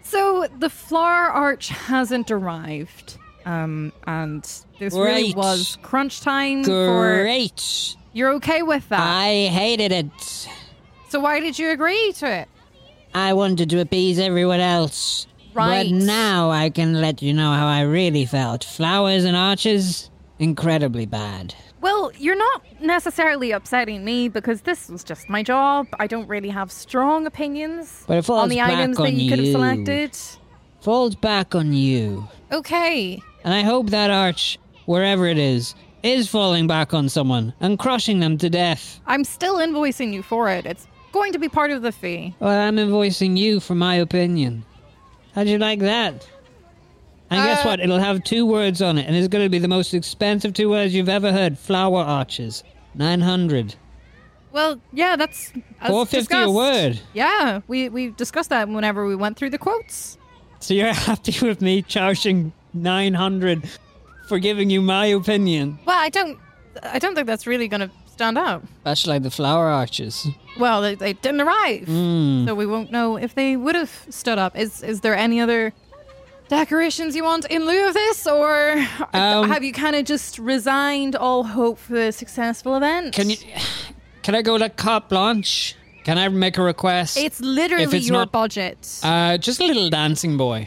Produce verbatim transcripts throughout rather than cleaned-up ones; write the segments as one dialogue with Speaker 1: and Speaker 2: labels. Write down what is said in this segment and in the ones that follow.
Speaker 1: So the flower arch hasn't arrived. Um, and this
Speaker 2: Great.
Speaker 1: really was crunch time for...
Speaker 2: Great.
Speaker 1: You're okay with that?
Speaker 2: I hated it.
Speaker 1: So why did you agree to it?
Speaker 2: I wanted to appease everyone else.
Speaker 1: Right.
Speaker 2: But now I can let you know how I really felt. Flowers and arches, incredibly bad.
Speaker 1: Well, you're not necessarily upsetting me because this was just my job. I don't really have strong opinions
Speaker 2: But it falls
Speaker 1: on the
Speaker 2: back
Speaker 1: items
Speaker 2: on
Speaker 1: that you could have
Speaker 2: you.
Speaker 1: selected.
Speaker 2: Falls back on you.
Speaker 1: Okay.
Speaker 2: And I hope that arch, wherever it is, is falling back on someone and crushing them to death.
Speaker 1: I'm still invoicing you for it. It's going to be part of the fee.
Speaker 2: Well, I'm invoicing you for my opinion. How'd you like that? And guess
Speaker 1: Uh,
Speaker 2: what? It'll have two words on it, and it's going to be the most expensive two words you've ever heard. Flower arches. nine hundred.
Speaker 1: Well, yeah, that's... as
Speaker 2: four fifty a
Speaker 1: discussed.
Speaker 2: word.
Speaker 1: Yeah, we, we discussed that whenever we went through the quotes.
Speaker 2: So you're happy with me charging nine hundred for giving you my opinion?
Speaker 1: Well, I don't... I don't think that's really going to stand out.
Speaker 2: That's like the flower arches.
Speaker 1: Well, they, they didn't arrive.
Speaker 2: Mm.
Speaker 1: So we won't know if they would have stood up. Is is there any other decorations you want in lieu of this? Or
Speaker 2: Um,
Speaker 1: have you kind of just resigned all hope for a successful event?
Speaker 2: Can you... Can I go like carte blanche? Can I make a request?
Speaker 1: It's literally
Speaker 2: If it's
Speaker 1: your
Speaker 2: not-
Speaker 1: budget.
Speaker 2: Uh, just a little dancing boy.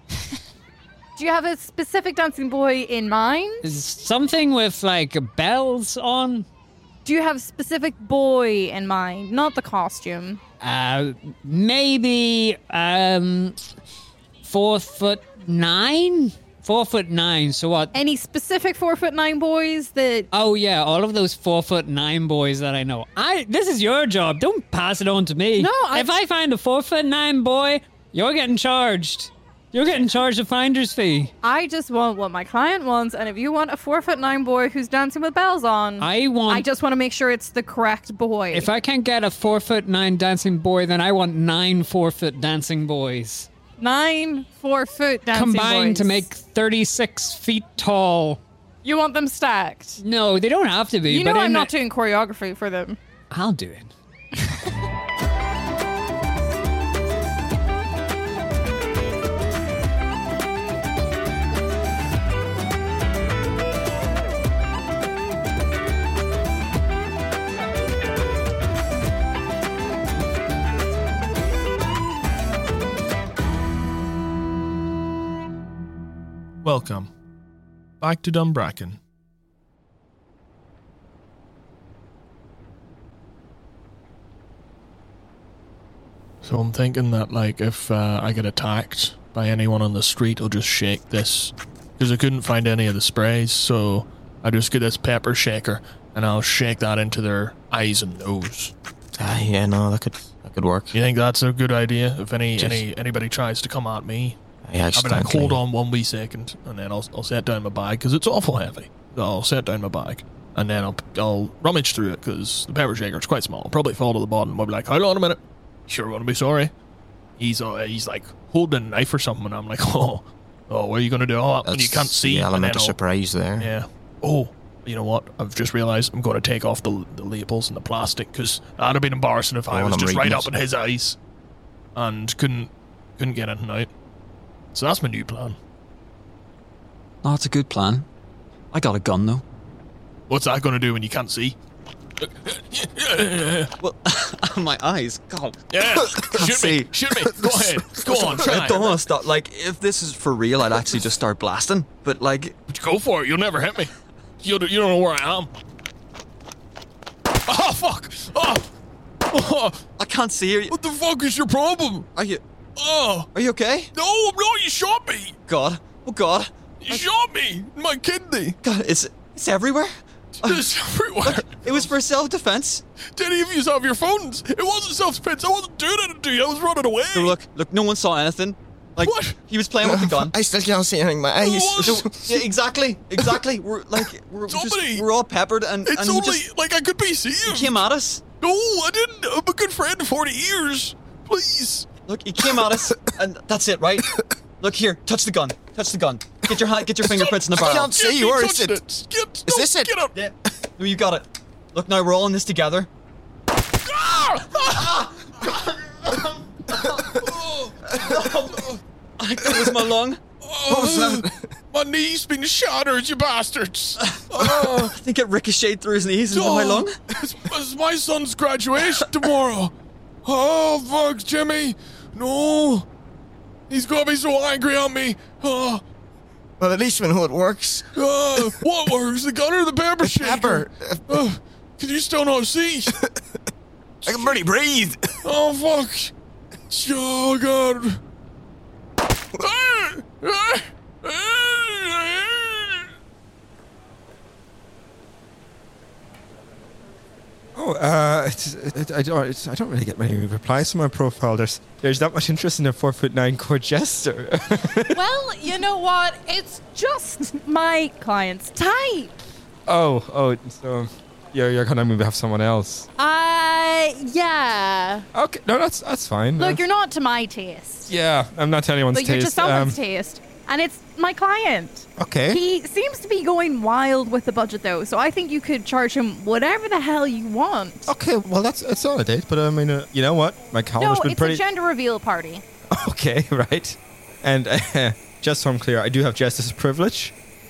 Speaker 1: Do you have a specific dancing boy in mind?
Speaker 2: Is something with like bells on?
Speaker 1: Do you have a specific boy in mind? Not the costume.
Speaker 2: Uh, maybe um, four foot nine. Four foot nine. So what?
Speaker 1: Any specific four foot nine boys that...
Speaker 2: Oh yeah, all of those four foot nine boys that I know. I. This is your job. Don't pass it on to me.
Speaker 1: No, I-
Speaker 2: If I find a four foot nine boy, you're getting charged. You're getting charged a finder's fee.
Speaker 1: I just want what my client wants, and if you want a four foot nine boy who's dancing with bells on,
Speaker 2: I want.
Speaker 1: I just want to make sure it's the correct boy.
Speaker 2: If I can't get a four foot nine dancing boy, then I want nine four foot dancing boys.
Speaker 1: Nine four foot dancing
Speaker 2: Combined
Speaker 1: boys.
Speaker 2: to make thirty-six feet tall.
Speaker 1: You want them stacked.
Speaker 2: No, they don't have to be.
Speaker 1: You
Speaker 2: but
Speaker 1: know I'm
Speaker 2: in
Speaker 1: not
Speaker 2: the-
Speaker 1: doing choreography for them.
Speaker 2: I'll do it.
Speaker 3: Welcome back to Dumbracken. So I'm thinking that, like, if uh, I get attacked by anyone on the street, I'll just shake this. Because I couldn't find any of the sprays, so I just get this pepper shaker, and I'll shake that into their eyes and nose.
Speaker 4: Ah, yeah, no, that could that could work.
Speaker 3: You think that's a good idea? If any,
Speaker 4: Just-
Speaker 3: any anybody tries to come at me,
Speaker 4: Yeah,
Speaker 3: I'll
Speaker 4: just
Speaker 3: be like,
Speaker 4: don't
Speaker 3: hold
Speaker 4: leave.
Speaker 3: on one wee second, and then I'll I'll set down my bag, because it's awful heavy. I'll set down my bag, and then I'll I'll rummage through it, because the pepper shaker is quite small. I'll probably fall to the bottom. I'll be like, hold on a minute. Sure going to be sorry. He's uh, he's like holding a knife or something, and I'm like, oh, oh, what are you going to do? Oh, and you can't
Speaker 4: That's
Speaker 3: see.
Speaker 4: the
Speaker 3: and
Speaker 4: element
Speaker 3: then
Speaker 4: of
Speaker 3: I'll-
Speaker 4: surprise there.
Speaker 3: Yeah. Oh, you know what? I've just realised I'm going to take off the the labels and the plastic, because that'd have been embarrassing if I
Speaker 4: Oh,
Speaker 3: was
Speaker 4: and I'm
Speaker 3: just right
Speaker 4: reading
Speaker 3: up
Speaker 4: it.
Speaker 3: in his eyes and couldn't couldn't get anything out. So that's my new plan.
Speaker 5: Oh, that's a good plan. I got a gun, though.
Speaker 3: What's that going to do when you can't see?
Speaker 5: Well, my eyes. God.
Speaker 3: Yeah, shoot
Speaker 5: see.
Speaker 3: me, shoot me. Go ahead, go on,
Speaker 5: I
Speaker 3: try.
Speaker 5: don't want to stop. Like, if this is for real, I'd actually just start blasting. But, like,
Speaker 3: Go for it. You'll never hit me. You you don't know where I am. Oh fuck! Oh, oh,
Speaker 5: I can't see you.
Speaker 3: what the fuck is your problem?
Speaker 5: Are you,
Speaker 3: Oh,
Speaker 5: are you okay?
Speaker 3: no, I'm not. You shot me.
Speaker 5: God. Oh, God.
Speaker 3: You shot me. My kidney.
Speaker 5: God, it's, it's everywhere.
Speaker 3: It's everywhere.
Speaker 5: It was for self-defense.
Speaker 3: Did any of you have your phones? It wasn't self-defense. I wasn't doing it to you. I was running away.
Speaker 5: No, look, look, no one saw anything. Like,
Speaker 3: What?
Speaker 5: he was playing with the gun.
Speaker 4: I still can't see anything. My eyes.
Speaker 3: What?
Speaker 5: Yeah, exactly, exactly. We're like, we're
Speaker 3: Somebody-
Speaker 5: just, we're all peppered, and,
Speaker 3: It's
Speaker 5: and he
Speaker 3: only
Speaker 5: just
Speaker 3: like I could be
Speaker 5: he
Speaker 3: seeing.
Speaker 5: came at us.
Speaker 3: No, I didn't. I'm a good friend for forty years. Please.
Speaker 5: Look, he came at us, and that's it, right? Look here, touch the gun, touch the gun. Get your hand, get your fingerprints in the
Speaker 4: I
Speaker 5: barrel.
Speaker 4: can't see.
Speaker 3: Get me
Speaker 4: Where is
Speaker 3: touching
Speaker 4: it?
Speaker 3: Get,
Speaker 4: Is
Speaker 3: no,
Speaker 4: this it?
Speaker 3: Get up.
Speaker 5: Yeah, no, you got it. Look, now we're all in this together.
Speaker 3: Ah!
Speaker 5: I think it was my lung.
Speaker 4: What was that?
Speaker 3: My knee's been shattered, you bastards. Oh,
Speaker 5: I think it ricocheted through his knees into my lung.
Speaker 3: It's, it's my son's graduation tomorrow. Oh, fuck, Jimmy. No. He's gonna be so angry at me. Oh,
Speaker 4: Well, at least we know it works.
Speaker 3: uh, what works? The gun or the pepper shaker?
Speaker 4: Pepper.
Speaker 3: Uh, can you still not see?
Speaker 4: I can barely breathe.
Speaker 3: Oh, fuck. Oh, God.
Speaker 6: Oh, uh, it's, it, I don't, it's, I don't really get many replies to my profile. There's, there's not much interest in a four foot nine court jester.
Speaker 1: Well, you know what? It's just my client's type.
Speaker 6: oh, oh, so you're, you're gonna maybe have someone else.
Speaker 1: Uh, yeah.
Speaker 6: Okay, no, that's that's fine.
Speaker 1: Look,
Speaker 6: Uh,
Speaker 1: you're not to my taste.
Speaker 6: yeah, I'm not telling anyone's
Speaker 1: But you're to
Speaker 6: taste.
Speaker 1: someone's
Speaker 6: Um,
Speaker 1: taste. And it's my client.
Speaker 6: Okay.
Speaker 1: He seems to be going wild with the budget, though, so I think you could charge him whatever the hell you want.
Speaker 6: Okay, well that's it's not a date, but I mean, uh, you know what? My calendar's
Speaker 1: No,
Speaker 6: been
Speaker 1: it's
Speaker 6: pretty.
Speaker 1: a gender reveal party.
Speaker 6: Okay, right. And uh, just so I'm clear, I do have justice privilege.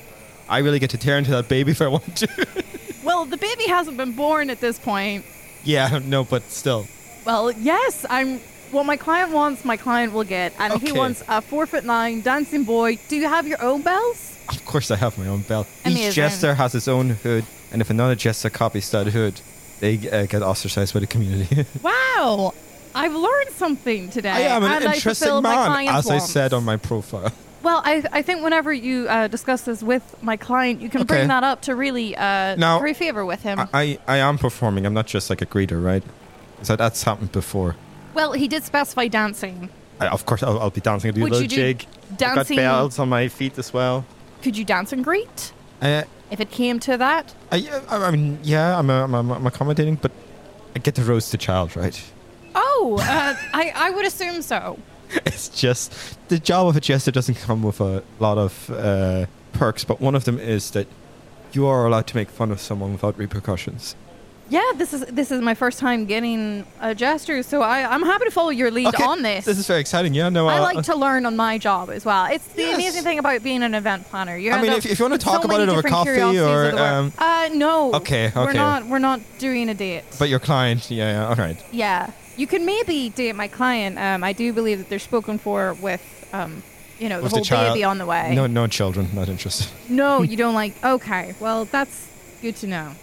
Speaker 6: I really get to tear into that baby if I want to.
Speaker 1: Well, the baby hasn't been born at this point.
Speaker 6: yeah, no, but still.
Speaker 1: Well, yes, I'm. What my client wants, my client will get, and he
Speaker 6: Okay.
Speaker 1: wants a four foot nine dancing boy. Do you have your own bells?
Speaker 6: Of course, I have my own belt.
Speaker 1: Amazing.
Speaker 6: Each jester has his own hood, and if another jester copies that hood, they uh, get ostracized by the community.
Speaker 1: Wow, I've learned something today.
Speaker 6: I am an
Speaker 1: and I
Speaker 6: interesting
Speaker 1: fulfill my
Speaker 6: man,
Speaker 1: client's
Speaker 6: as I
Speaker 1: wants.
Speaker 6: said on my profile.
Speaker 1: Well, I I think whenever you uh, discuss this with my client, you can
Speaker 6: Okay.
Speaker 1: bring that up to really uh,
Speaker 6: Now,
Speaker 1: curry favor with him.
Speaker 6: I, I, I am performing. I'm not just like a greeter, right? So that's happened before.
Speaker 1: well, he did specify dancing.
Speaker 6: I, of course, I'll, I'll be dancing. I'll do
Speaker 1: Would
Speaker 6: a
Speaker 1: you
Speaker 6: little
Speaker 1: do
Speaker 6: jig. I've got
Speaker 1: dancing?
Speaker 6: bells on my feet as well.
Speaker 1: Could you dance and greet
Speaker 6: Uh,
Speaker 1: if it came to that?
Speaker 6: I, I, I mean, yeah, I'm, I'm, I'm, I'm accommodating, but I get to roast the child, right?
Speaker 1: Oh, uh, I I would assume so.
Speaker 6: It's just the job of a jester doesn't come with a lot of uh, perks, but one of them is that you are allowed to make fun of someone without repercussions.
Speaker 1: Yeah, this is this is my first time getting a jester, so I, I'm happy to follow your lead
Speaker 6: Okay,
Speaker 1: on this.
Speaker 6: This is very exciting. Yeah, no,
Speaker 1: I
Speaker 6: uh,
Speaker 1: like to learn on my job as well. It's the
Speaker 6: Yes.
Speaker 1: amazing thing about being an event planner. You
Speaker 6: I mean,
Speaker 1: end
Speaker 6: if,
Speaker 1: up
Speaker 6: if you want to
Speaker 1: with
Speaker 6: talk
Speaker 1: so
Speaker 6: about
Speaker 1: many
Speaker 6: it over
Speaker 1: different
Speaker 6: coffee
Speaker 1: curiosities
Speaker 6: or,
Speaker 1: of the work.
Speaker 6: um,
Speaker 1: uh, no.
Speaker 6: Okay,
Speaker 1: We're
Speaker 6: okay.
Speaker 1: not we're not doing a date.
Speaker 6: but your client, yeah, yeah, all right.
Speaker 1: Yeah, you can maybe date my client. Um, I do believe that they're spoken for with um, you know,
Speaker 6: With
Speaker 1: the
Speaker 6: the
Speaker 1: whole
Speaker 6: child.
Speaker 1: baby on the way.
Speaker 6: No, no children, not interested.
Speaker 1: No, you don't like. Okay, well that's good to know.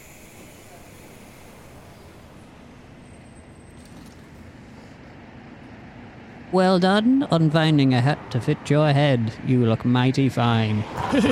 Speaker 2: Well done, unbinding a hat to fit your head. You look mighty fine.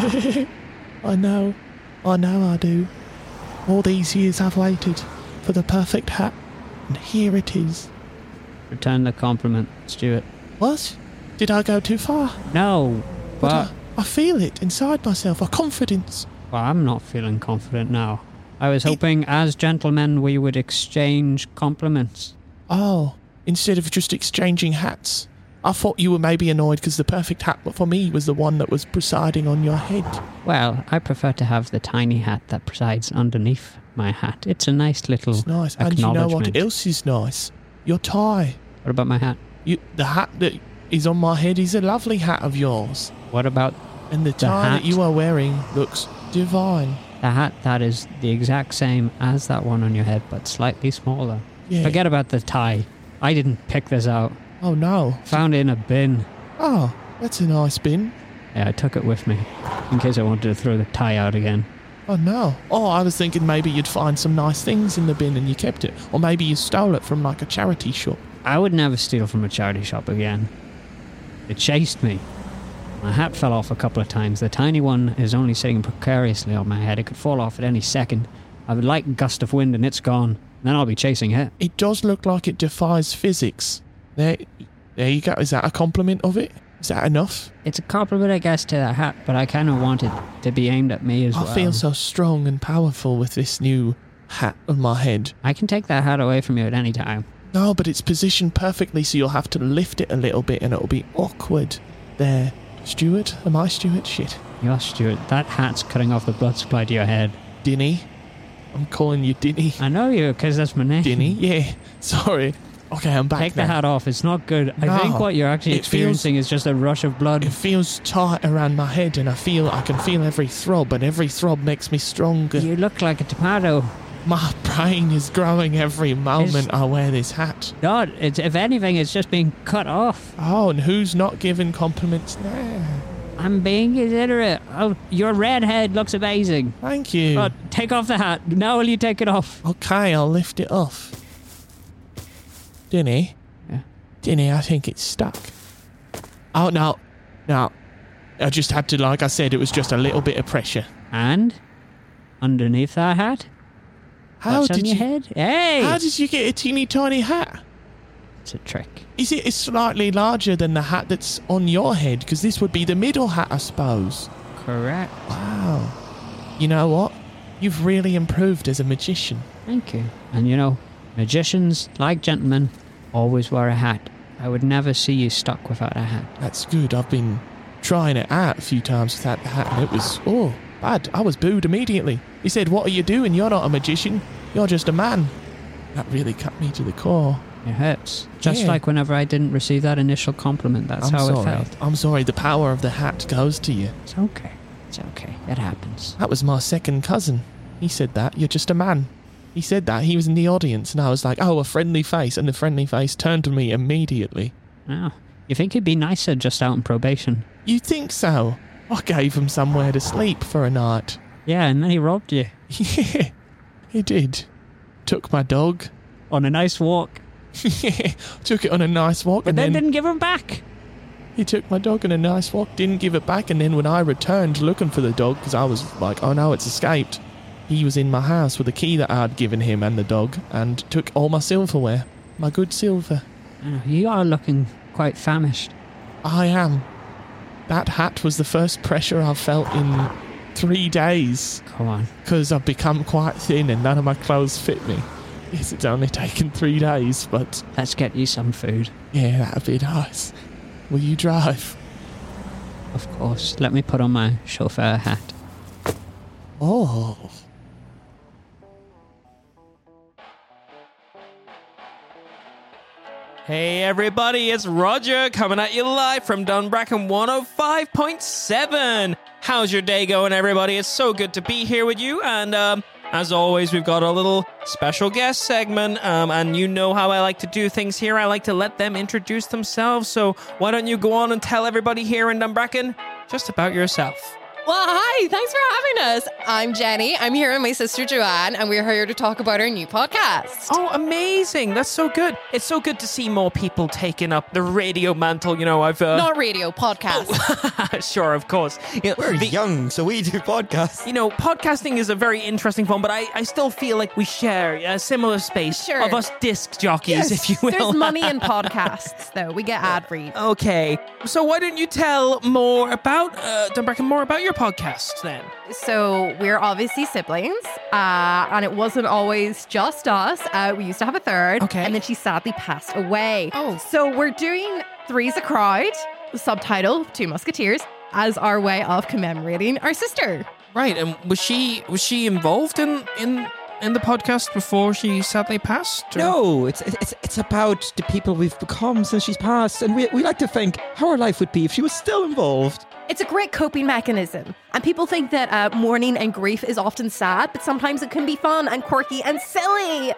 Speaker 7: I know. I know I do. All these years I've waited for the perfect hat, and here it is.
Speaker 2: Return the compliment, Stuart.
Speaker 7: What? Did I go too far?
Speaker 2: No,
Speaker 7: But
Speaker 2: but
Speaker 7: I, I feel it inside myself, a confidence.
Speaker 2: well, I'm not feeling confident now. I was hoping, as gentlemen, we would exchange compliments.
Speaker 7: Oh, instead of just exchanging hats. I thought you were maybe annoyed because the perfect hat for me was the one that was presiding on your head.
Speaker 2: Well, I prefer to have the tiny hat that presides underneath my hat. It's a nice little
Speaker 7: It's nice. And you know what
Speaker 2: acknowledgement.
Speaker 7: else is nice? Your tie.
Speaker 2: What about my hat?
Speaker 7: You, the hat that is on my head is a lovely hat of yours.
Speaker 2: What about
Speaker 7: And the tie
Speaker 2: hat.
Speaker 7: that you are wearing looks divine.
Speaker 2: the hat that is the exact same as that one on your head, but slightly smaller?
Speaker 7: Yeah.
Speaker 2: Forget about the tie. I didn't pick this out.
Speaker 7: Oh no.
Speaker 2: Found it in a bin.
Speaker 7: Oh, that's a nice bin.
Speaker 2: Yeah, I took it with me in case I wanted to throw the tie out again.
Speaker 7: Oh no. Oh, I was thinking maybe you'd find some nice things in the bin and you kept it. Or maybe you stole it from like a charity shop.
Speaker 2: I would never steal from a charity shop again. It chased me. My hat fell off a couple of times. The tiny one is only sitting precariously on my head. It could fall off at any second. I would like a gust of wind and it's gone. Then I'll be chasing it.
Speaker 7: It does look like it defies physics. There, there you go. Is that a compliment of it? Is that enough?
Speaker 2: It's a compliment, I guess, to the hat, but I kind of want it to be aimed at me as
Speaker 7: I
Speaker 2: well.
Speaker 7: feel so strong and powerful with this new hat on my head.
Speaker 2: I can take that hat away from you at any time.
Speaker 7: No, but it's positioned perfectly, so you'll have to lift it a little bit and it'll be awkward. There. Stuart? Am I Stuart? Shit.
Speaker 2: You're Stuart. That hat's cutting off the blood supply to your head.
Speaker 7: Dinny? I'm calling you Dinny.
Speaker 2: I know you, because that's my name.
Speaker 7: Dinny? Yeah. Sorry. Okay, I'm back
Speaker 2: Take
Speaker 7: now.
Speaker 2: the hat off. It's not good. I
Speaker 7: No,
Speaker 2: think what you're actually
Speaker 7: it
Speaker 2: experiencing is just a rush of blood.
Speaker 7: It feels tight around my head, and I feel I can feel every throb, and every throb makes me stronger.
Speaker 2: You look like a tomato.
Speaker 7: My brain is growing every moment
Speaker 2: Is-
Speaker 7: I wear this hat.
Speaker 2: No, it's, if anything, it's just being cut off.
Speaker 7: Oh, and who's not giving compliments now?
Speaker 2: I'm being considerate. Oh, your red head looks amazing.
Speaker 7: Thank you.
Speaker 2: Oh, take off the hat. Now will you take it off?
Speaker 7: Okay, I'll lift it off. Dinny?
Speaker 2: Yeah.
Speaker 7: Dinny, I think it's stuck. Oh, no. No. I just had to, like I said, it was just a little bit of pressure.
Speaker 2: And underneath that hat,
Speaker 7: How
Speaker 2: what's on
Speaker 7: did
Speaker 2: your
Speaker 7: you...
Speaker 2: head? Hey!
Speaker 7: How did you get a teeny tiny hat?
Speaker 2: It's a trick.
Speaker 7: Is it slightly larger than the hat that's on your head? Because this would be the middle hat, I suppose.
Speaker 2: Correct.
Speaker 7: Wow. You know what? You've really improved as a magician.
Speaker 2: Thank you. And you know, magicians, like gentlemen, always wear a hat. I would never see you stuck without a hat.
Speaker 7: That's good. I've been trying it out a few times without the hat, and it was, oh, bad. I was booed immediately. He said, what are you doing? You're not a magician. You're just a man. That really cut me to the core.
Speaker 2: It hurts. Just
Speaker 7: Yeah.
Speaker 2: like whenever I didn't receive that initial compliment. That's
Speaker 7: I'm
Speaker 2: how
Speaker 7: sorry.
Speaker 2: it felt.
Speaker 7: I'm sorry. The power of the hat goes to you.
Speaker 2: It's okay. It's okay. It happens.
Speaker 7: That was my second cousin. He said that. You're just a man. He said that. He was in the audience, and I was like, oh, a friendly face. And the friendly face turned to me immediately.
Speaker 2: Oh, you think he'd be nicer just out on probation?
Speaker 7: You think so? I gave him somewhere to sleep for a night.
Speaker 2: Yeah, and then he robbed you
Speaker 7: Yeah, he did. Took my dog.
Speaker 2: on a nice walk,
Speaker 7: Took it on a nice walk,
Speaker 2: but
Speaker 7: and
Speaker 2: then
Speaker 7: then
Speaker 2: didn't give him back.
Speaker 7: he took my dog on a nice walk, didn't give it back, and then when I returned looking for the dog, because I was like, oh no, it's escaped, he was in my house with the key that I'd given him and the dog, and took all my silverware. My good silver.
Speaker 2: Oh, you are looking quite famished.
Speaker 7: I am. That hat was the first pressure I've felt in three days,
Speaker 2: Come on.
Speaker 7: because I've become quite thin and none of my clothes fit me. Yes, it's only taken three days, but
Speaker 2: Let's get you some food.
Speaker 7: yeah, that'd be nice. Will you drive?
Speaker 2: Of course. Let me put on my chauffeur hat.
Speaker 7: Oh.
Speaker 8: Hey everybody, it's Roger coming at you live from Dunbracken one oh five point seven. How's your day going, everybody? It's so good to be here with you, and um, as always, we've got a little special guest segment, um, and you know how I like to do things here. I like to let them introduce themselves, so why don't you go on and tell everybody here in Dunbracken just about yourself.
Speaker 9: Well, hi, thanks for having us. I'm Jenny. I'm here with my sister Joanne, and we're here to talk about our new podcast.
Speaker 8: Oh, amazing. That's so good. It's so good to see more people taking up the radio mantle. You know, I've... Uh...
Speaker 9: Not radio, podcast.
Speaker 8: Sure, of course. You know,
Speaker 6: We're
Speaker 8: the-
Speaker 6: young, so we do podcasts.
Speaker 8: You know, podcasting is a very interesting form, but I, I still feel like we share a similar space
Speaker 9: Sure.
Speaker 8: of us disc jockeys, if you will.
Speaker 1: There's money in podcasts, though. We get ad read.
Speaker 8: Okay, so why don't you tell more about, uh, Dunbracken, more about your podcast then?
Speaker 1: So we're obviously siblings, uh, and it wasn't always just us. Uh, we used to have a third,
Speaker 8: Okay.
Speaker 1: and then she sadly passed away.
Speaker 9: Oh.
Speaker 1: So we're doing Three's a Crowd, subtitle Two Musketeers, as our way of commemorating our sister.
Speaker 8: Right, and was she was she involved in in in the podcast before she sadly passed? or-
Speaker 6: No, it's it's it's about the people we've become since she's passed, and we we like to think how our life would be if she was still involved.
Speaker 1: It's a great coping mechanism, and people think that uh, mourning and grief is often sad, but sometimes it can be fun and quirky and silly.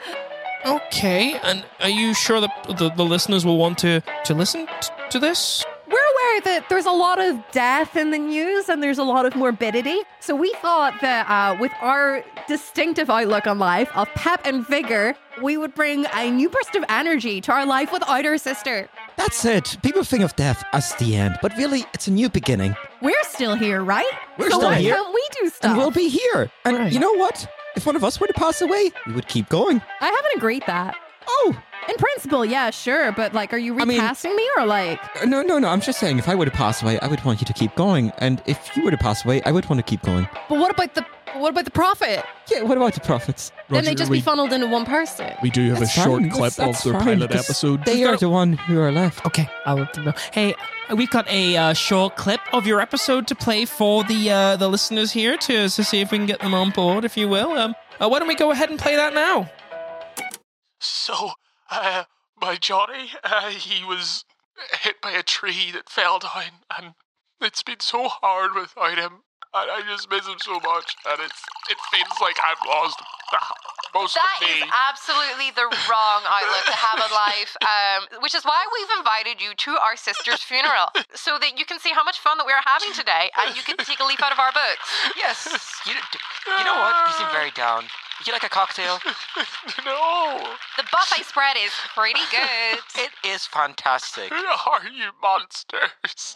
Speaker 8: Okay, and are you sure that the, the listeners will want to, to listen t- to this?
Speaker 1: We're aware that there's a lot of death in the news and there's a lot of morbidity. So we thought that uh, with our distinctive outlook on life of pep and vigor, we would bring a new burst of energy to our life without our sister.
Speaker 10: That's it. People think of death as the end, but really, it's a new beginning.
Speaker 1: We're still here, right?
Speaker 10: We're
Speaker 1: so
Speaker 10: still
Speaker 1: why
Speaker 10: here.
Speaker 1: can't we do stuff?
Speaker 10: And we'll be here. And
Speaker 8: Right.
Speaker 10: you know what? If one of us were to pass away, we would keep going.
Speaker 1: I haven't agreed that.
Speaker 10: Oh,
Speaker 1: In principle, yeah, sure. But like, are you
Speaker 10: I mean-
Speaker 1: recasting me or like...
Speaker 10: no, no, no. I'm just saying, if I were to pass away, I would want you to keep going. And if you were to pass away, I would want to keep going.
Speaker 1: But what about the what about the profit?
Speaker 10: Yeah, what about the prophets?
Speaker 1: then they
Speaker 3: Roger,
Speaker 1: just
Speaker 3: we,
Speaker 1: be funneled into one person.
Speaker 3: we do have
Speaker 10: That's
Speaker 3: a short
Speaker 10: fine.
Speaker 3: clip
Speaker 10: That's- that's
Speaker 3: of the
Speaker 10: fine,
Speaker 3: pilot
Speaker 10: because
Speaker 3: episode.
Speaker 10: They are the one who are left.
Speaker 8: Okay, I'll let them know. Hey, we've got a uh, short clip of your episode to play for the uh, the listeners here to, to see if we can get them on board, if you will. Um, uh, why don't we go ahead and play that now?
Speaker 7: So, uh,
Speaker 11: my Johnny, uh, he was hit by a tree that fell down, and it's been so hard without him, and I just miss him so much, and it's it feels like I've lost most
Speaker 9: That
Speaker 11: of me.
Speaker 9: is absolutely the wrong outlook to have in life, um, which is why we've invited you to our sister's funeral, so that you can see how much fun that we're having today, and you can take a leaf out of our books.
Speaker 12: Yes. You, you know what? You seem very down. Would you like a cocktail?
Speaker 11: No.
Speaker 9: The buffet spread is pretty good.
Speaker 12: It is fantastic.
Speaker 11: Who are you monsters?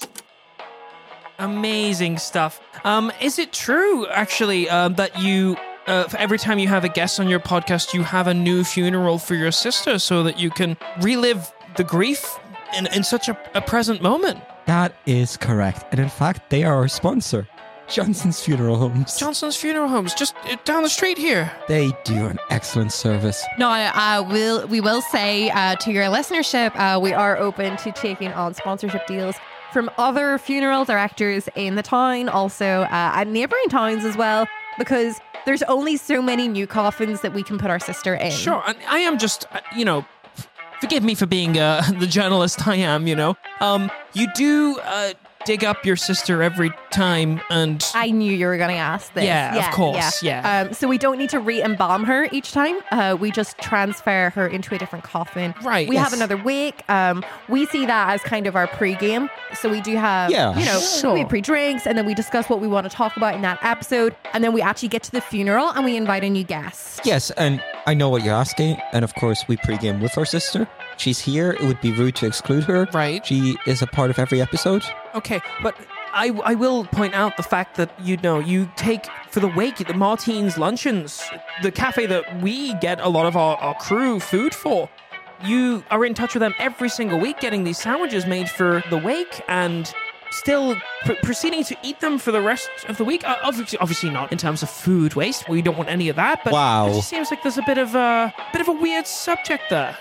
Speaker 8: Amazing stuff. Um, is it true, actually, um, that you, uh, for every time you have a guest on your podcast, you have a new funeral for your sister so that you can relive the grief in, in such a, a present moment?
Speaker 10: That is correct. And in fact, they are our sponsor, Johnson's Funeral Homes.
Speaker 8: Johnson's Funeral Homes, just uh, down the street here.
Speaker 10: They do an excellent service.
Speaker 1: No, uh, we'll, we will say uh, to your listenership, uh, we are open to taking on sponsorship deals from other funeral directors in the town, also uh, at neighbouring towns as well, because there's only so many new coffins that we can put our sister in.
Speaker 8: Sure, and I am just, uh, you know, f- forgive me for being uh, the journalist I am, you know. Um, you do uh, dig up your sister every time, and
Speaker 1: I knew you were going to ask this.
Speaker 8: Yeah, of course, yeah.
Speaker 1: Um, so we don't need to re-embalm her each time. Uh, we just transfer her into a different coffin.
Speaker 8: Right.
Speaker 1: We
Speaker 8: yes.
Speaker 1: have another wake. Um, we see that as kind of our pre-game. So we do have,
Speaker 10: Yeah.
Speaker 1: you know,
Speaker 8: Sure.
Speaker 1: we have pre-drinks, and then we discuss what we want to talk about in that episode, and then we actually get to the funeral and we invite a new guest.
Speaker 10: Yes, and I know what you're asking. And of course, we pregame with our sister. She's here. It would be rude to exclude her.
Speaker 8: Right.
Speaker 10: She is a part of every episode.
Speaker 8: Okay, but I, I will point out the fact that, you know, you take for the wake, the Martine's Luncheons, the cafe that we get a lot of our, our crew food for. You are in touch with them every single week, getting these sandwiches made for the wake and still pr- proceeding to eat them for the rest of the week. Uh, obviously, obviously not in terms of food waste. We don't want any of that, but
Speaker 10: Wow.
Speaker 8: it just seems like there's a bit of a, bit of a weird subject there.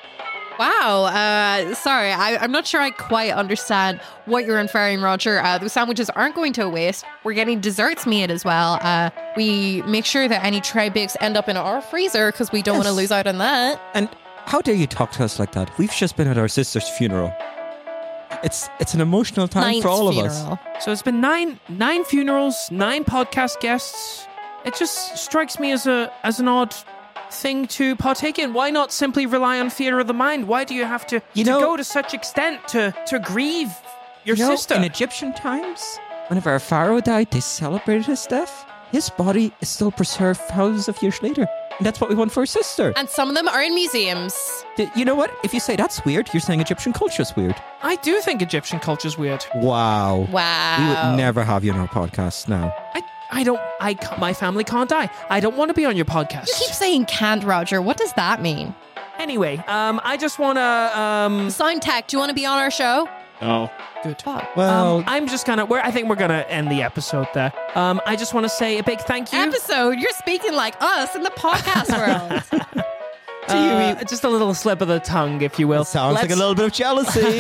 Speaker 1: Wow. Uh, sorry, I, I'm not sure I quite understand what you're inferring, Roger. Uh, those sandwiches aren't going to waste. We're getting desserts made as well. Uh, we make sure that any tray bakes end up in our freezer because we don't
Speaker 10: Yes.
Speaker 1: want to lose out on that.
Speaker 10: And how dare you talk to us like that? We've just been at our sister's funeral. It's it's an emotional time
Speaker 1: Ninth
Speaker 10: for all
Speaker 1: funeral.
Speaker 10: of us.
Speaker 8: So it's been nine nine funerals, nine podcast guests. It just strikes me as a as an odd thing to partake in. Why not simply rely on theatre of the mind? Why do you have to,
Speaker 10: You
Speaker 8: to
Speaker 10: know-
Speaker 8: go to such extent to, to grieve your
Speaker 10: You know,
Speaker 8: sister?
Speaker 10: in Egyptian times, whenever our pharaoh died, they celebrated his death. His body is still preserved thousands of years later. And that's what we want for our sister.
Speaker 1: And some of them are in museums.
Speaker 10: Th- You know what? If you say that's weird, you're saying Egyptian culture's weird.
Speaker 8: I do think Egyptian culture's weird.
Speaker 10: Wow.
Speaker 1: Wow.
Speaker 10: We would never have you on our podcast now.
Speaker 8: I I don't I ca- my family can't die. I don't want to be on your podcast.
Speaker 1: You keep saying can't, Roger. What does that mean?
Speaker 8: Anyway, um I just want to um
Speaker 1: Sound Tech, do you want to be on our show?
Speaker 7: No.
Speaker 8: good.
Speaker 10: Well,
Speaker 8: Um, I'm just gonna. We're, I think we're gonna end the episode there. Um, I just want to say a big thank you.
Speaker 1: Episode? You're speaking like us in the podcast world.
Speaker 8: Uh, just a little slip of the tongue, if you will.
Speaker 10: sounds like a little bit of jealousy.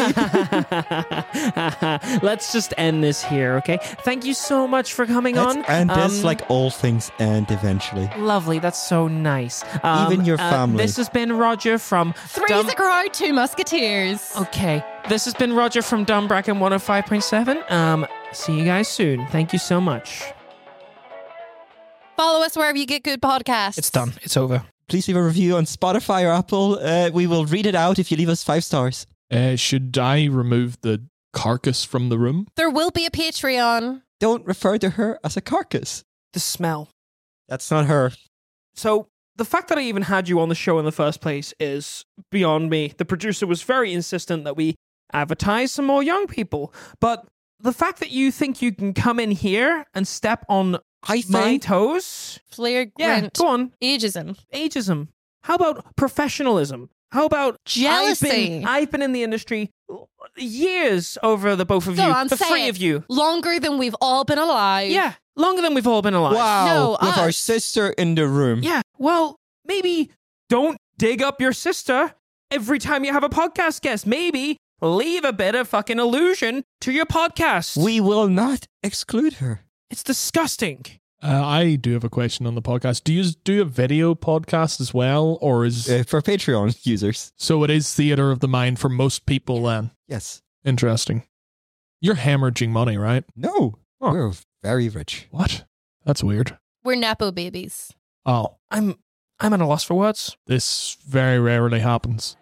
Speaker 8: Let's just end this here, okay? Thank you so much for coming
Speaker 10: Let's
Speaker 8: on.
Speaker 10: end this
Speaker 8: Um,
Speaker 10: like all things end eventually.
Speaker 8: Lovely. That's so nice. Um,
Speaker 10: Even your
Speaker 8: uh,
Speaker 10: family.
Speaker 8: this has been Roger from
Speaker 1: Three's
Speaker 8: Dumb-
Speaker 1: a crowd, two musketeers.
Speaker 8: Okay. This has been Roger from Dumbracken one oh five point seven. Um, see you guys soon. Thank you so much.
Speaker 1: Follow us wherever you get good podcasts.
Speaker 8: It's done. It's over.
Speaker 10: Please leave a review on Spotify or Apple. Uh, we will read it out if you leave us five stars.
Speaker 7: Uh, should I remove the carcass from the room?
Speaker 1: There will be a Patreon.
Speaker 10: Don't refer to her as a carcass.
Speaker 8: The smell.
Speaker 10: That's not her.
Speaker 8: So the fact that I even had you on the show in the first place is beyond me. The producer was very insistent that we advertise some more young people. But the fact that you think you can come in here and step on
Speaker 10: I
Speaker 8: my
Speaker 10: think
Speaker 8: toes?
Speaker 1: Flagrant.
Speaker 8: Yeah, go on.
Speaker 1: Ageism.
Speaker 8: Ageism. How about professionalism? How about
Speaker 1: Jealousy.
Speaker 8: I've been, I've been in the industry years over the both of
Speaker 1: Go
Speaker 8: you.
Speaker 1: on,
Speaker 8: the
Speaker 1: say
Speaker 8: three
Speaker 1: it.
Speaker 8: of you.
Speaker 1: Longer than we've all been alive.
Speaker 8: Yeah, longer than we've all been alive.
Speaker 10: wow,
Speaker 1: No,
Speaker 10: with our
Speaker 1: us.
Speaker 10: sister in the room.
Speaker 8: Yeah, well, maybe don't dig up your sister every time you have a podcast guest. Maybe leave a bit of fucking illusion to your podcast.
Speaker 10: We will not exclude her.
Speaker 8: It's disgusting.
Speaker 7: Uh, I do have a question on the podcast. Do you do a video podcast as well, or is
Speaker 6: Uh, for Patreon users.
Speaker 7: so it is theater of the mind for most people then?
Speaker 6: Yes.
Speaker 7: Interesting. You're hemorrhaging money, right?
Speaker 6: No. We're very rich.
Speaker 7: What? That's weird.
Speaker 13: We're Nepo babies.
Speaker 7: Oh,
Speaker 8: I'm I'm at a loss for words.
Speaker 7: this very rarely happens.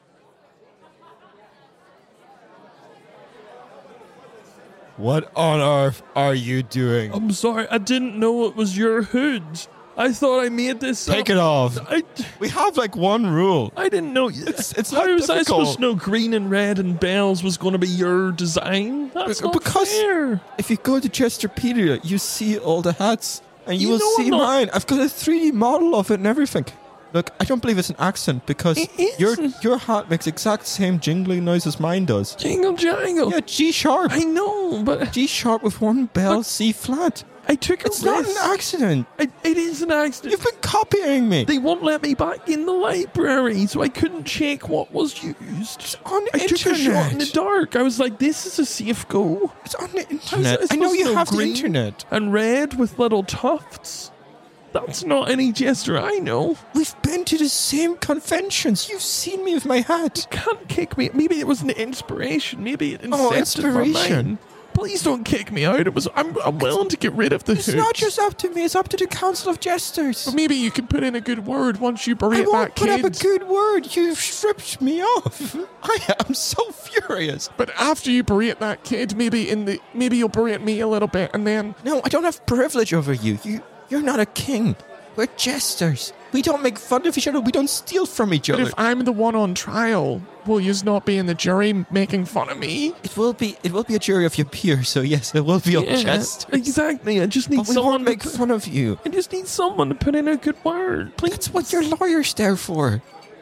Speaker 6: What on earth are you doing?
Speaker 7: I'm sorry, I didn't know it was your hood. I thought I made this
Speaker 6: Take
Speaker 7: up.
Speaker 6: it off.
Speaker 7: I,
Speaker 6: We have like one rule.
Speaker 7: I didn't know.
Speaker 6: It's it's
Speaker 7: How
Speaker 6: not
Speaker 7: was I
Speaker 6: difficult.
Speaker 7: supposed to know green and red and bells was going to be your design? That's not
Speaker 6: Because
Speaker 7: fair.
Speaker 6: if you go to Chesterpedia, you see all the hats, and you,
Speaker 7: You
Speaker 6: will
Speaker 7: know
Speaker 6: see
Speaker 7: I'm not-
Speaker 6: mine. I've got a three D model of it and everything. Look, I don't believe it's an accent because
Speaker 7: It
Speaker 6: your
Speaker 7: isn't.
Speaker 6: your hat makes exact same jingling noise as mine does.
Speaker 7: Jingle jangle.
Speaker 6: Yeah, G sharp.
Speaker 7: I know, but
Speaker 6: G sharp with one bell,
Speaker 7: But-
Speaker 6: C flat.
Speaker 7: I took a
Speaker 6: It's not
Speaker 7: risk.
Speaker 6: an accident.
Speaker 7: I, it is an accident.
Speaker 6: You've been copying me.
Speaker 7: They won't let me back in the library, so I couldn't check what was used.
Speaker 6: It's on the
Speaker 7: I took a shot in the
Speaker 6: internet.
Speaker 7: dark. I was like, this is a safe go.
Speaker 6: It's on the
Speaker 7: I
Speaker 6: internet.
Speaker 7: was
Speaker 6: I know
Speaker 7: supposed
Speaker 6: you
Speaker 7: to know
Speaker 6: have the
Speaker 7: green.
Speaker 6: internet.
Speaker 7: And red with little tufts. That's not any jester I know.
Speaker 6: We've been to the same conventions. You've seen me with my hat.
Speaker 7: Can't kick me. Maybe it was an inspiration. Maybe it
Speaker 6: Oh,
Speaker 7: incepted my
Speaker 6: inspiration.
Speaker 7: mind. Please don't kick me out. It was. I'm, I'm willing to get rid of the
Speaker 6: It's
Speaker 7: hood.
Speaker 6: not just up to me. It's up to the Council of Jesters.
Speaker 7: But maybe you can put in a good word once you berate
Speaker 6: I won't
Speaker 7: that
Speaker 6: put
Speaker 7: kid.
Speaker 6: up a good word. You've stripped me off. I am so furious.
Speaker 7: But after you berate that kid, maybe in the maybe you'll berate me a little bit, and then
Speaker 6: No, I don't have privilege over you. You, you're not a king. We're jesters. We don't make fun of each other. We don't steal from each
Speaker 7: But
Speaker 6: other.
Speaker 7: if I'm the one on trial, will you not be in the jury making fun of me?
Speaker 6: It will be. It will be a jury of your peers. So yes, it will be all
Speaker 7: Yeah,
Speaker 6: jesters.
Speaker 7: exactly. I just need
Speaker 6: But we
Speaker 7: someone
Speaker 6: won't
Speaker 7: to
Speaker 6: make
Speaker 7: put-
Speaker 6: fun of you.
Speaker 7: I just need someone to put in a good word. Please.
Speaker 6: That's what your lawyer's there for.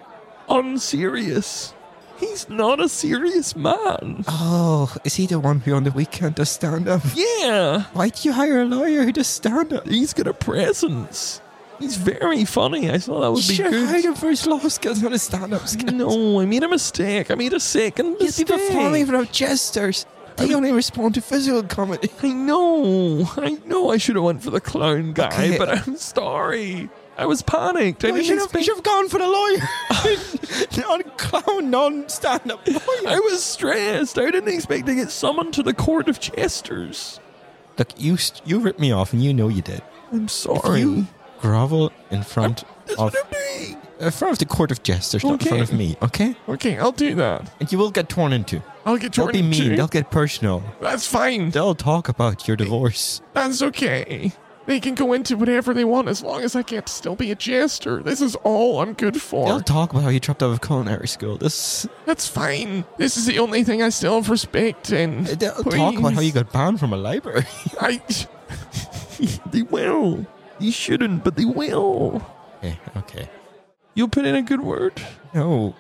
Speaker 7: Unserious. He's not a serious man.
Speaker 6: Oh, is he the one who on the weekend does stand up?
Speaker 7: Yeah.
Speaker 6: Why'd you hire a lawyer who does stand up?
Speaker 7: He's got a presence. He's very funny. I thought that would
Speaker 6: You
Speaker 7: be
Speaker 6: should
Speaker 7: good.
Speaker 6: hire him for his law skills, not his stand up skills.
Speaker 7: No, I made a mistake. I made a second
Speaker 6: These
Speaker 7: mistake.
Speaker 6: people falling from jesters. They only respond to physical comedy.
Speaker 7: I know. I know I should have went for the clown guy,
Speaker 6: Okay.
Speaker 7: but I'm sorry. I was panicked. I
Speaker 6: No, you
Speaker 7: didn't
Speaker 6: should have, you
Speaker 7: expect...
Speaker 6: should have gone for the lawyer. Non-clown, non-stand-up lawyer.
Speaker 7: I was stressed. I didn't expect to get summoned to the court of jesters.
Speaker 6: Look, you st- you ripped me off, and you know you did.
Speaker 7: I'm
Speaker 6: If
Speaker 7: sorry.
Speaker 6: you grovel in front
Speaker 7: That's
Speaker 6: of
Speaker 7: what I'm doing.
Speaker 6: in front of the court of jesters, not in
Speaker 7: Okay.
Speaker 6: front of me, okay?
Speaker 7: Okay, I'll do that.
Speaker 6: And you will get torn into.
Speaker 7: I'll get
Speaker 6: They'll
Speaker 7: torn
Speaker 6: be mean.
Speaker 7: into.
Speaker 6: They'll get personal.
Speaker 7: That's fine.
Speaker 6: They'll talk about your divorce.
Speaker 7: That's okay. They can go into whatever they want as long as I get to still be a jester. This is all I'm good for.
Speaker 6: They'll talk about how you dropped out of culinary school. This.
Speaker 7: That's fine. This is the only thing I still have respect in.
Speaker 6: They'll talk about how you got banned from a library.
Speaker 7: I. They will. You shouldn't, but they will.
Speaker 6: Okay, okay.
Speaker 7: You'll put in a good word.
Speaker 6: No.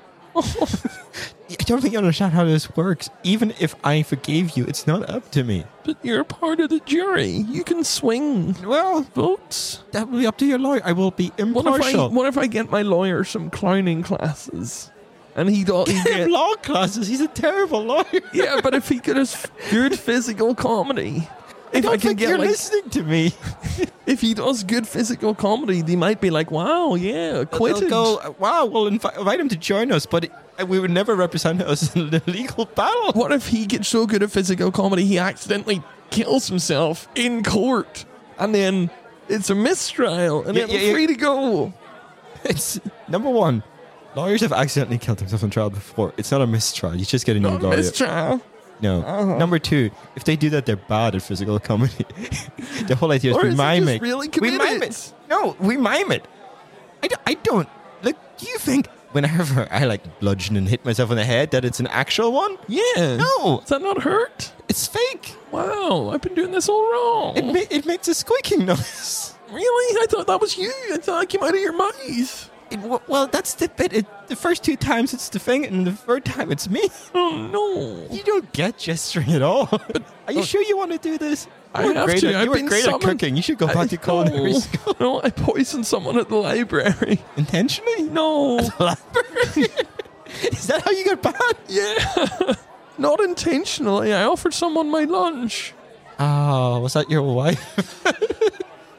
Speaker 6: I don't think you understand how this works. Even if I forgave you, it's not up to me.
Speaker 7: But you're a part of the jury. You can swing.
Speaker 6: Well,
Speaker 7: votes.
Speaker 6: That will be up to your lawyer. I will be
Speaker 7: What if I?
Speaker 6: impartial.
Speaker 7: What if I get my lawyer some clowning classes, and he don't he get
Speaker 6: law classes? He's a terrible lawyer.
Speaker 7: Yeah, but if he could have good physical comedy.
Speaker 6: I
Speaker 7: If
Speaker 6: don't
Speaker 7: I can
Speaker 6: think
Speaker 7: get
Speaker 6: you're
Speaker 7: like,
Speaker 6: listening to me.
Speaker 7: if he does good physical comedy, they might be like, "Wow, yeah,
Speaker 6: They'll
Speaker 7: acquitted."
Speaker 6: go, wow, we'll invi- invite him to join us, but it, we would never represent us in the legal battle.
Speaker 7: What if he gets so good at physical comedy he accidentally kills himself in court, and then it's a mistrial, and
Speaker 6: Yeah,
Speaker 7: then
Speaker 6: yeah,
Speaker 7: we're
Speaker 6: yeah.
Speaker 7: free to go?
Speaker 6: It's number one. Lawyers have accidentally killed themselves on trial before. It's not a mistrial. You just get a new
Speaker 7: Not a
Speaker 6: lawyer.
Speaker 7: mistrial.
Speaker 6: No.
Speaker 7: Uh-huh.
Speaker 6: Number two, if they do that, they're bad at physical comedy. The whole idea is
Speaker 7: Or
Speaker 6: we
Speaker 7: is he
Speaker 6: mime
Speaker 7: just
Speaker 6: it.
Speaker 7: really
Speaker 6: we mime
Speaker 7: committed?
Speaker 6: it. No, we mime it. I, do, I don't. Look, do you think whenever I like bludgeon and hit myself on the head that it's an actual one?
Speaker 7: Yeah.
Speaker 6: No.
Speaker 7: Does that not hurt?
Speaker 6: It's fake.
Speaker 7: Wow, I've been doing this all wrong.
Speaker 6: It, ma- it makes a squeaking noise.
Speaker 7: Really? I thought that was you. I thought I came out of your mouth.
Speaker 6: It, w- well, that's the bit. It, the first two times it's the thing, and the third time it's me.
Speaker 7: Oh no!
Speaker 6: You don't get gesturing at all. Are you sure you want to do this?
Speaker 7: I
Speaker 6: You were
Speaker 7: have
Speaker 6: great
Speaker 7: to.
Speaker 6: At,
Speaker 7: I've
Speaker 6: you were
Speaker 7: been
Speaker 6: great
Speaker 7: summoned.
Speaker 6: at cooking. You should go back
Speaker 7: I-
Speaker 6: to culinary
Speaker 7: no,
Speaker 6: school.
Speaker 7: No, I poisoned someone at the library.
Speaker 6: Intentionally?
Speaker 7: No.
Speaker 6: Library? Is that how you got banned?
Speaker 7: Yeah. Not intentionally. I offered someone my lunch.
Speaker 6: Oh, was that your wife?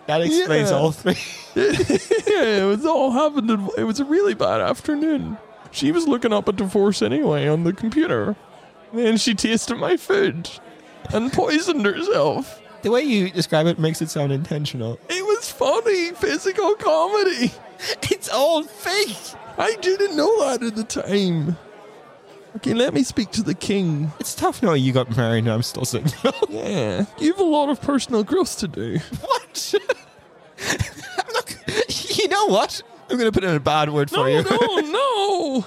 Speaker 6: That explains
Speaker 7: Yeah.
Speaker 6: all three.
Speaker 7: Yeah, it was all happened. In, it was a really bad afternoon. She was looking up at divorce anyway on the computer. Then she tasted my food and poisoned herself.
Speaker 6: The way you describe it makes it sound intentional.
Speaker 7: It was funny, physical comedy.
Speaker 6: It's all fake.
Speaker 7: I didn't know that at the time. Okay, let me speak to the king.
Speaker 6: It's tough knowing you got married and I'm still single.
Speaker 7: Yeah, you have a lot of personal growth to do.
Speaker 6: What? Look, you know what? I'm going to put in a bad word for
Speaker 7: No,
Speaker 6: you.
Speaker 7: no, no.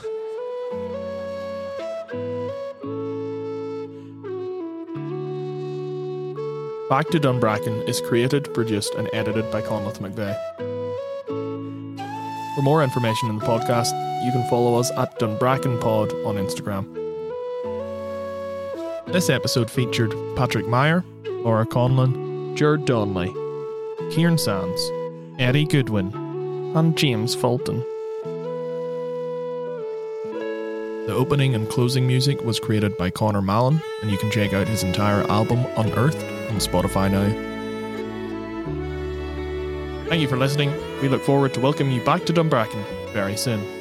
Speaker 3: Back to Dunbracken is created, produced, and edited by Conleth McVeigh. For more information on the podcast, you can follow us at Dunbracken Pod on Instagram. This episode featured Patrick Meyer, Laura Conlon, Jared Donnelly, Kieran Sands, Eddie Goodwin, and James Fulton. The opening and closing music was created by Connor Mallon, and you can check out his entire album Unearthed on Spotify now. Thank you for listening. We look forward to welcoming you back to Dunbracken very soon.